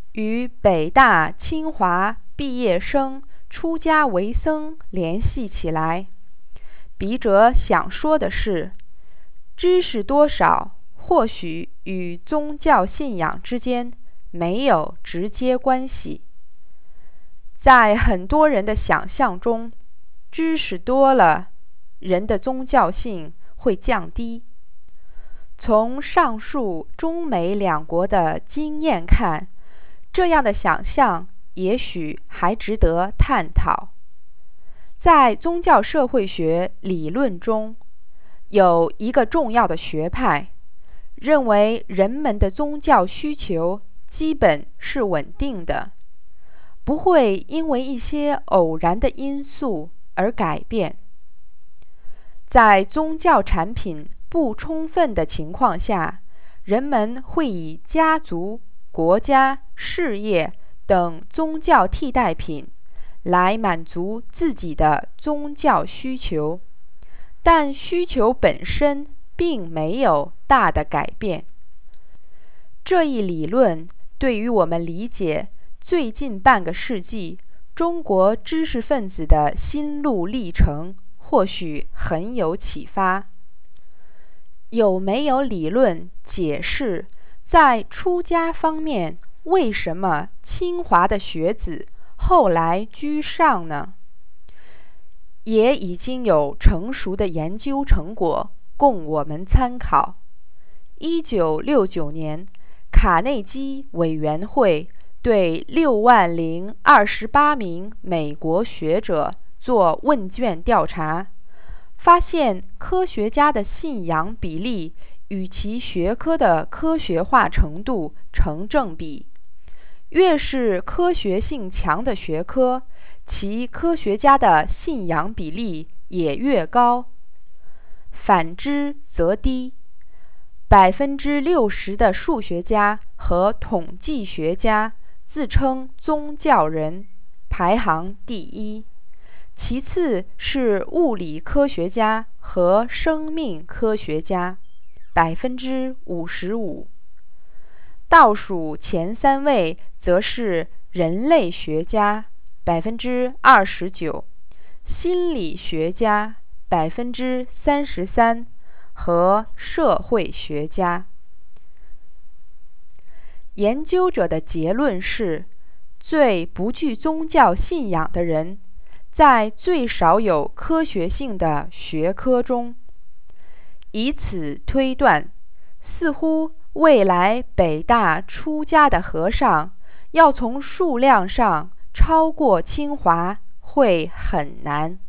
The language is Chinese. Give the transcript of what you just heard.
与北大、清华毕业生出家为僧联系起来。笔者想说的是，知识多少或许与宗教信仰之间没有直接关系。在很多人的想象中，知识多了，人的宗教性会降低。从上述中美两国的经验看，这样的想象也许还值得探讨。在宗教社会学理论中，有一个重要的学派，认为人们的宗教需求基本是稳定的，不会因为一些偶然的因素而改变。在宗教产品不充分的情况下，人们会以家族、国家、事业等宗教替代品来满足自己的宗教需求，但需求本身并没有大的改变。这一理论对于我们理解最近半个世纪中国知识分子的心路历程或许很有启发。有没有理论解释在出家方面为什么清华的学子后来居上呢？也已经有成熟的研究成果供我们参考。1969年，卡内基委员会对60028名美国学者做问卷调查，发现科学家的信仰比例与其学科的科学化程度成正比。越是科学性强的学科，其科学家的信仰比例也越高，反之则低。60%的数学家和统计学家自称宗教人，排行第一，其次是物理科学家和生命科学家，55%。倒数前3位则是人类学家29%，心理学家33%和社会学家。研究者的结论是，最不具宗教信仰的人，在最少有科学性的学科中。以此推断，似乎未来北大出家的和尚要从数量上超过清华会很难。